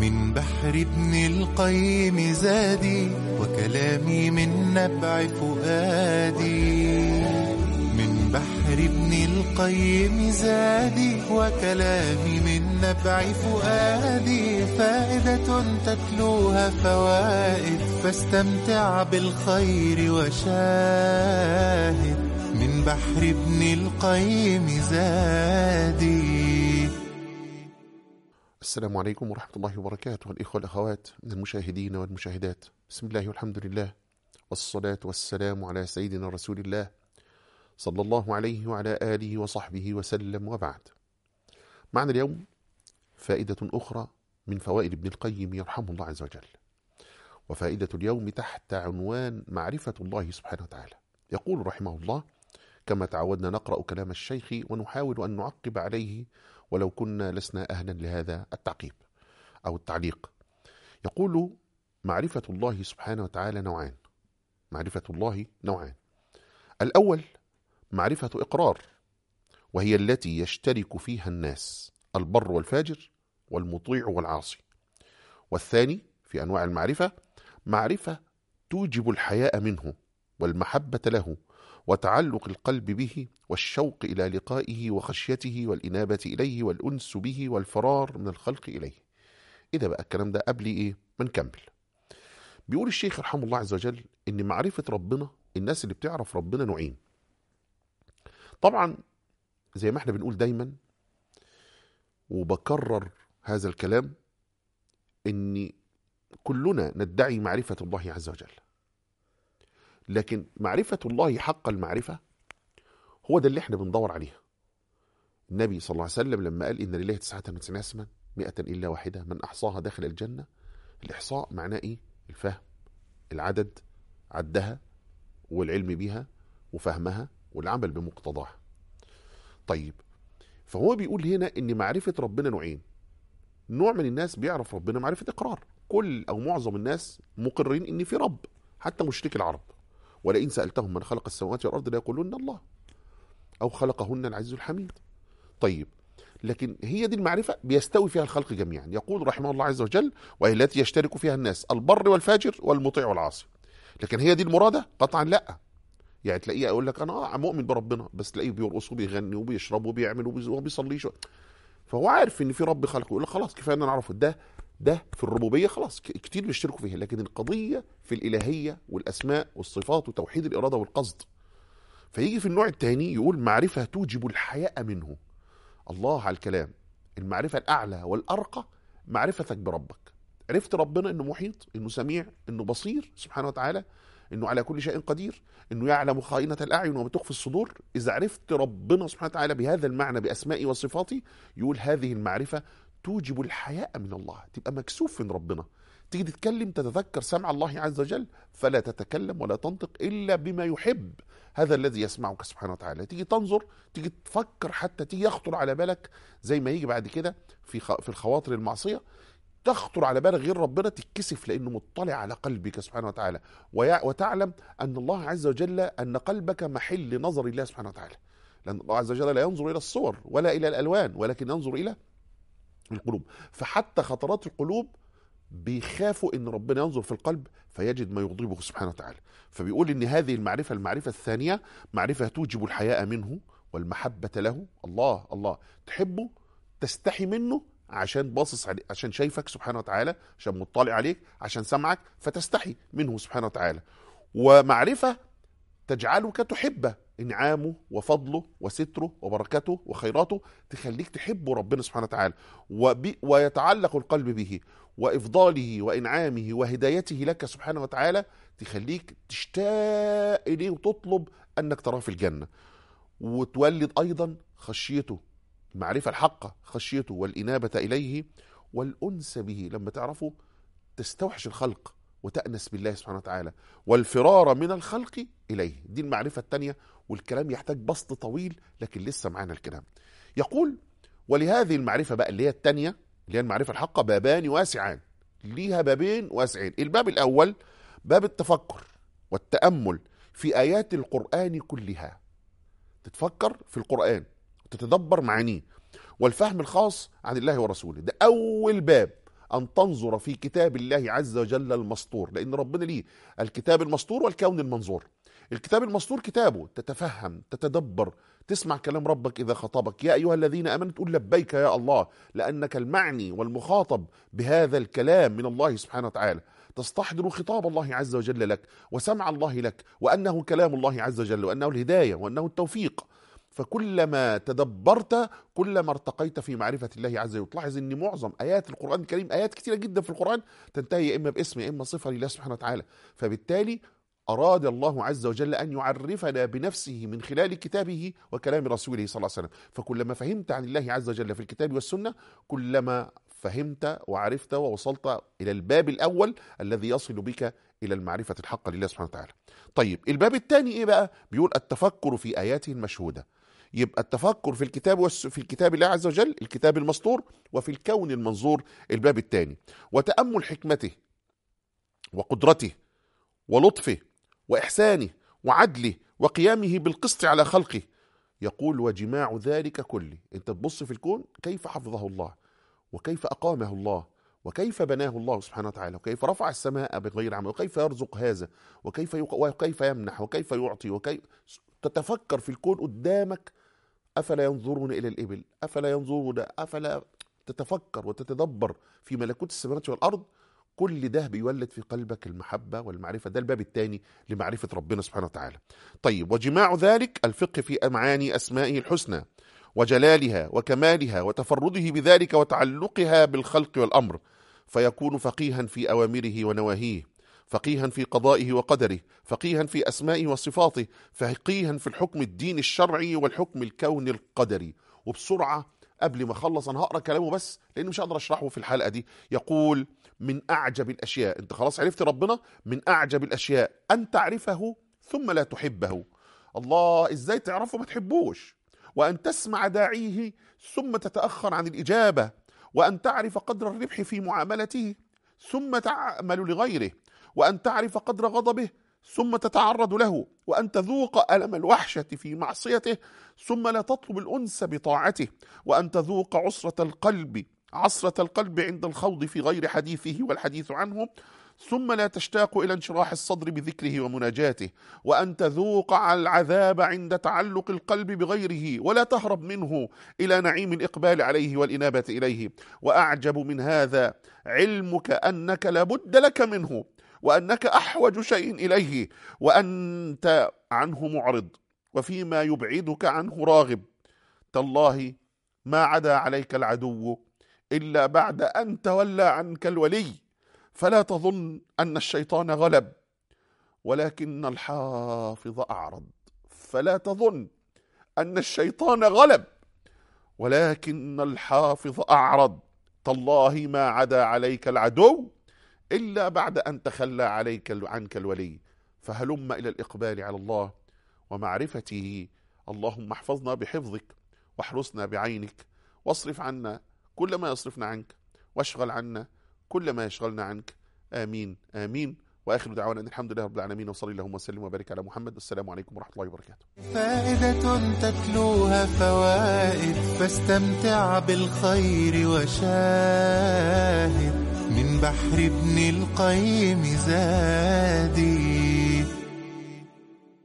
من بحر ابن القيم زادي وكلامي من نبع فؤادي. من بحر ابن القيم زادي وكلامي من نبع فؤادي. فائدة تتلوها فوائد فاستمتع بالخير وشاهد. من بحر ابن القيم زادي. السلام عليكم ورحمة الله وبركاته. الإخوة والأخوات من المشاهدين والمشاهدات، بسم الله والحمد لله والصلاة والسلام على سيدنا رسول الله صلى الله عليه وعلى آله وصحبه وسلم، وبعد. معنا اليوم فائدة أخرى من فوائد ابن القيم يرحمه الله عز وجل، وفائدة اليوم تحت عنوان معرفة الله سبحانه وتعالى. يقول رحمه الله: كما تعودنا نقرأ كلام الشيخ ونحاول أن نعقب عليه ولو كنا لسنا أهلا لهذا التعقيب أو التعليق. يقول: معرفة الله سبحانه وتعالى نوعان. معرفة الله نوعان: الأول معرفة إقرار، وهي التي يشترك فيها الناس، البر والفاجر والمطيع والعاصي. والثاني في أنواع المعرفة معرفة توجب الحياء منه والمحبة له وتعلق القلب به والشوق إلى لقائه وخشيته والإنابة إليه والأنس به والفرار من الخلق إليه. إذا بقى الكلام ده قبل إيه؟ ما نكمل. بيقول الشيخ رحمه الله عز وجل إن معرفة ربنا، الناس اللي بتعرف ربنا نوعين. طبعا زي ما احنا بنقول دايما وبكرر هذا الكلام، إن كلنا ندعي معرفة الله عز وجل، لكن معرفة الله حق المعرفة هو ده اللي احنا بندور عليها. النبي صلى الله عليه وسلم لما قال: إن لله 99 اسما 100 إلا واحدة من أحصاها داخل الجنة. الإحصاء معناه إيه؟ الفهم، العدد، عدها والعلم بها وفهمها والعمل بمقتضاها. طيب، فهو بيقول هنا إن معرفة ربنا نوعين. نوع من الناس بيعرف ربنا معرفة إقرار، كل أو معظم الناس مقرين إن في رب، حتى مشرك العرب. ولئن سألتهم من خلق السماوات والأرض ليقولون الله، أو خلقهن العزيز الحميد. طيب، لكن هي دي المعرفة بيستوي فيها الخلق جميعا. يقول رحمه الله عز وجل: وهي التي يشترك فيها الناس، البر والفاجر والمطيع والعاصي. لكن هي دي المرادة؟ قطعا لا. يعني تلاقيه يقول لك أنا مؤمن بربنا، بس تلاقيه بيرقص وبيغني وبيشرب وبيعمل وبيصليش، فهو عارف ان في رب خلقه، يقول لك خلاص كفايه ان نعرفه. ده في الربوبيه خلاص كتير بيشتركوا فيها. لكن القضيه في الالهيه والاسماء والصفات وتوحيد الاراده والقصد. فيجي في النوع الثاني يقول: معرفه توجب الحياء منه. الله على الكلام. المعرفه الاعلى والارقى معرفتك بربك. عرفت ربنا انه محيط، انه سميع، انه بصير سبحانه وتعالى، انه على كل شيء قدير، انه يعلم خائنة الاعين وما تخفي الصدور. اذا عرفت ربنا سبحانه وتعالى بهذا المعنى باسمائي وصفاتي، يقول هذه المعرفة توجب الحياء من الله. تبقى مكسوف من ربنا، تيجي تتكلم تتذكر سمع الله عز وجل فلا تتكلم ولا تنطق الا بما يحب هذا الذي يسمعك سبحانه وتعالى. تيجي تنظر، تيجي تفكر، حتى تيجي يخطر على بالك زي ما يجي بعد كده في الخواطر المعصية، تخطر على بالك غير ربنا، تتكسف لأنه مطلع على قلبك سبحانه وتعالى، وتعلم أن الله عز وجل، أن قلبك محل نظر الله سبحانه وتعالى. لأن الله عز وجل لا ينظر إلى الصور ولا إلى الألوان، ولكن ينظر إلى القلوب. فحتى خطرات القلوب بيخافوا أن ربنا ينظر في القلب فيجد ما يغضبه سبحانه وتعالى. فبيقول أن هذه المعرفة الثانية معرفة توجب الحياء منه والمحبة له. الله تحبه، تستحي منه عشان باصص عليه، عشان شايفك سبحانه وتعالى، عشان مطلع عليك، عشان سمعك، فتستحي منه سبحانه وتعالى. ومعرفة تجعلك تحبه، انعامه وفضله وستره وبركته وخيراته تخليك تحب ربنا سبحانه وتعالى، ويتعلق القلب به، وإفضاله وإنعامه وهدايته لك سبحانه وتعالى تخليك تشتاق إليه وتطلب أنك تراه في الجنة. وتولد أيضا خشيته، المعرفة الحقة، خشيته والإنابة إليه والأنس به. لما تعرفه تستوحش الخلق وتأنس بالله سبحانه وتعالى، والفرار من الخلق إليه. دي المعرفة الثانية، والكلام يحتاج بسط طويل لكن لسه معنا الكلام. يقول: ولهذه المعرفة بقى اللي هي الثانية، اللي هي المعرفة الحقة، بابان واسعان. ليها بابين واسعين. الباب الأول باب التفكر والتأمل في آيات القرآن كلها، تتفكر في القرآن وتتدبر معانيه، والفهم الخاص عن الله ورسوله. ده أول باب أن تنظر في كتاب الله عز وجل المسطور، لأن ربنا ليه الكتاب المسطور والكون المنظور. الكتاب المسطور كتابه تتفهم، تتدبر، تسمع كلام ربك إذا خطبك، يا أيها الذين آمنوا تقول لبيك يا الله، لأنك المعني والمخاطب بهذا الكلام من الله سبحانه وتعالى، تستحضر خطاب الله عز وجل لك وسمع الله لك، وأنه كلام الله عز وجل، وأنه الهداية، وأنه التوفيق. فكلما تدبرت كلما ارتقيت في معرفة الله عز وجل. تلاحظ أن معظم آيات القرآن الكريم آيات كثيرة جدا في القرآن تنتهي يا إما باسم يا إما صفة لله سبحانه وتعالى. فبالتالي أراد الله عز وجل أن يعرفنا بنفسه من خلال كتابه وكلام رسوله صلى الله عليه وسلم. فكلما فهمت عن الله عز وجل في الكتاب والسنة كلما فهمت وعرفت ووصلت إلى الباب الأول الذي يصل بك إلى المعرفة الحقة لله سبحانه وتعالى. طيب الباب الثاني إيه بقى؟ بيقول التفكر في آياته المشهودة. يبقى التفكر في الكتاب في الكتاب الله عز وجل الكتاب المسطور، وفي الكون المنظور الباب الثاني، وتأمل حكمته وقدرته ولطفه وإحسانه وعدله وقيامه بالقسط على خلقه. يقول وجماع ذلك كله. انت تبص في الكون كيف حفظه الله، وكيف أقامه الله، وكيف بناه الله سبحانه وتعالى، وكيف رفع السماء بغير عمل، وكيف يرزق هذا، وكيف يمنح، وكيف يعطي، وكيف تتفكر في الكون قدامك. أفلا ينظرون إلى الإبل، أفلا ينظرون، أفلا تتفكر وتتدبر في ملكوت السماوات والأرض. كل ده بيولد في قلبك المحبة والمعرفة. ده الباب الثاني لمعرفة ربنا سبحانه وتعالى. طيب وجماع ذلك الفقه في معاني أسمائه الحسنى وجلالها وكمالها وتفرده بذلك وتعلقها بالخلق والأمر، فيكون فقيها في أوامره ونواهيه، فقيها في قضائه وقدره، فقيها في أسمائه وصفاته، فقيها في الحكم الدين الشرعي والحكم الكوني القدري. وبسرعة قبل ما أخلص أنا هقرأ كلامه بس لأنه مش هقدر أشرحه في الحلقة دي. يقول من أعجب الأشياء، أنت خلاص عرفت ربنا، من أعجب الأشياء أن تعرفه ثم لا تحبه. الله إزاي تعرفه ما تحبوش؟ وأن تسمع داعيه ثم تتأخر عن الإجابة، وأن تعرف قدر الربح في معاملته ثم تعمل لغيره، وأن تعرف قدر غضبه ثم تتعرض له، وأن تذوق ألم الوحشة في معصيته ثم لا تطلب الأنس بطاعته، وأن تذوق عسرة القلب عند الخوض في غير حديثه والحديث عنه ثم لا تشتاق إلى انشراح الصدر بذكره ومناجاته، وأن تذوق العذاب عند تعلق القلب بغيره ولا تهرب منه إلى نعيم الإقبال عليه والإنابة إليه. وأعجب من هذا علمك أنك لابد لك منه، وأنك أحوج شيء إليه، وأنت عنه معرض، وفيما يبعدك عنه راغب. تالله ما عدا عليك العدو إلا بعد أن تولى عنك الولي، فلا تظن أن الشيطان غلب ولكن الحافظ أعرض. فلا تظن أن الشيطان غلب ولكن الحافظ أعرض. تالله ما عدا عليك العدو إلا بعد أن تخلى عنك الولي. فهلم إلى الإقبال على الله ومعرفته. اللهم احفظنا بحفظك، واحرسنا بعينك، واصرف عنا كل ما يصرفنا عنك، واشغل عنا كل ما يشغلنا عنك. آمين آمين. وآخر دعوانا أن الحمد لله رب العالمين، وصلي اللهم وسلم وبارك على محمد. السلام عليكم ورحمة الله وبركاته. فائدة تتلوها فوائد، فاستمتع بالخير وشاهد من بحر ابن القيم زادي.